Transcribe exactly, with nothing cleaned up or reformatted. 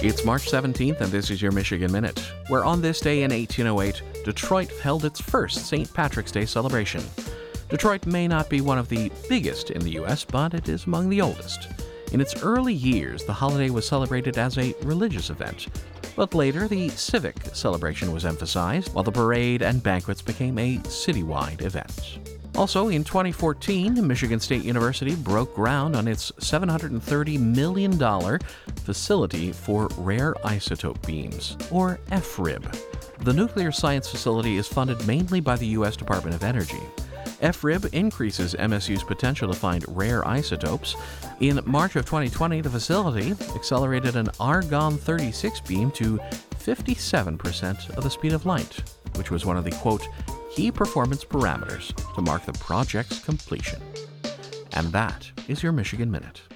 It's March seventeenth, and this is your Michigan Minute, where on this day in eighteen oh eight, Detroit held its first Saint Patrick's Day celebration. Detroit may not be one of the biggest in the U S, but it is among the oldest. In its early years, the holiday was celebrated as a religious event, but later the civic celebration was emphasized, while the parade and banquets became a citywide event. Also, in twenty fourteen, Michigan State University broke ground on its seven hundred thirty million dollars facility for rare isotope beams, or F R I B. The nuclear science facility is funded mainly by the U S Department of Energy. F R I B increases M S U's potential to find rare isotopes. In March of twenty twenty, the facility accelerated an argon thirty-six beam to fifty-seven percent of the speed of light, which was one of the, quote, key performance parameters to mark the project's completion. And that is your Michigan Minute.